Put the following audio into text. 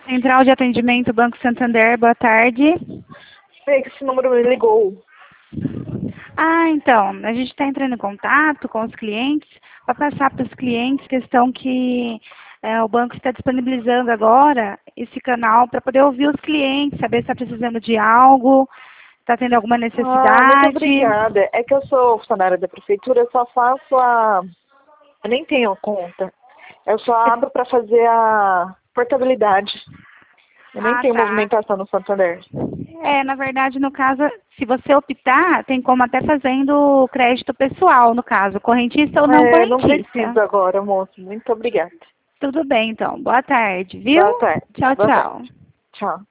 Central de Atendimento Banco Santander, boa tarde. Sei que esse número me ligou. Ah, então, a gente está entrando em contato com os clientes para passar para os clientes questão que o banco está disponibilizando agora esse canal para poder ouvir os clientes, saber se está precisando de algo, está tendo alguma Ah, muito necessidade. obrigada. É que eu sou funcionária da prefeitura, eu só faço a... Eu nem tenho conta. Eu só abro para fazer a portabilidade. Eu nem Ah, tenho tá. movimentação no Santander. Na verdade, no caso, se você optar, tem como até fazendo crédito pessoal, no caso, correntista ou não Não correntista. preciso agora, moço. Muito obrigada. Tudo bem, então. Boa tarde, viu? Boa tarde. Tchau, Boa tchau. tarde. Tchau.